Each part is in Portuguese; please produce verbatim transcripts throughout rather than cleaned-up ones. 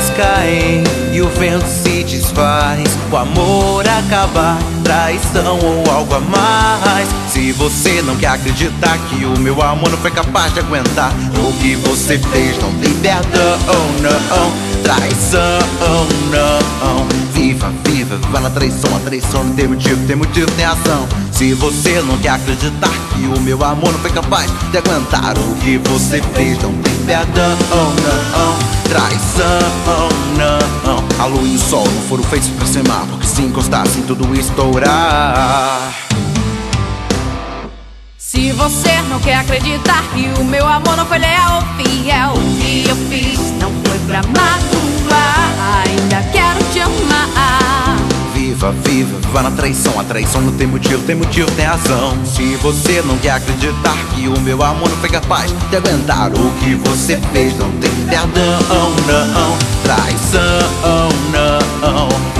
folhas caem e o vento se desfaz. O amor acabar, traição ou algo a mais. Se você não quer acreditar que o meu amor não foi capaz de aguentar o que você fez, não tem perdão, não. Traição, não. Viva, viva, viva na traição. A traição não tem motivo, tem motivo, tem ação. Se você não quer acreditar que o meu amor não foi capaz de aguentar o que você fez, não tem perdão, não. Traição, não. A lua e o sol não foram feitos pra se amar, porque se encostassem tudo estourar. Se você não quer acreditar que o meu amor não foi leal ou fiel, o que eu fiz não foi pra magoar, ainda quero te amar. Viva, viva, viva na traição. A traição não tem motivo, tem motivo, tem razão. Se você não quer acreditar que o meu amor não foi capaz de aguentar o que você fez, não tem perdão, não. Traição, não.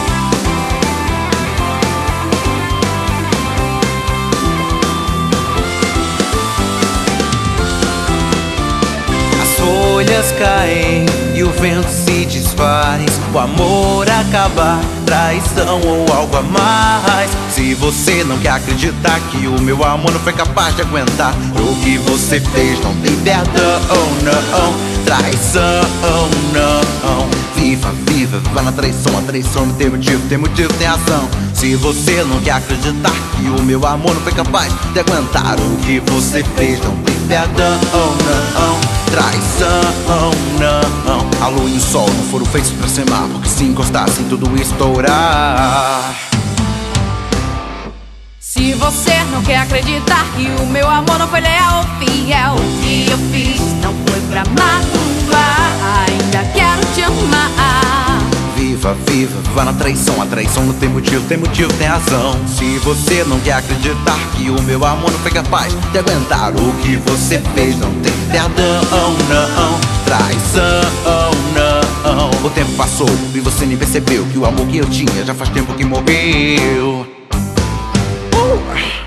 Folhas caem e o vento se desfaz. O amor acabar, traição ou algo a mais. Se você não quer acreditar que o meu amor não foi capaz de aguentar o que você fez, não tem perdão, não. Traição, não. Viva, viva, viva na traição. A traição não tem motivo, tem motivo, tem ação. Se você não quer acreditar que o meu amor não foi capaz de aguentar o que você fez, não tem perdão, não. Traição, não. A lua e o sol não foram feitos pra se amar, porque se encostassem tudo estourar. Se você não quer acreditar que o meu amor não foi leal ou fiel, o que eu fiz não foi pra magoar, ainda quero te amar. Viva, viva, viva na traição. A traição não tem motivo, tem motivo, tem razão. Se você não quer acreditar que o meu amor não foi capaz de aguentar o que você fez, não tem perdão, não. Traição, não. O tempo passou e você nem percebeu que o amor que eu tinha já faz tempo que morreu. uh!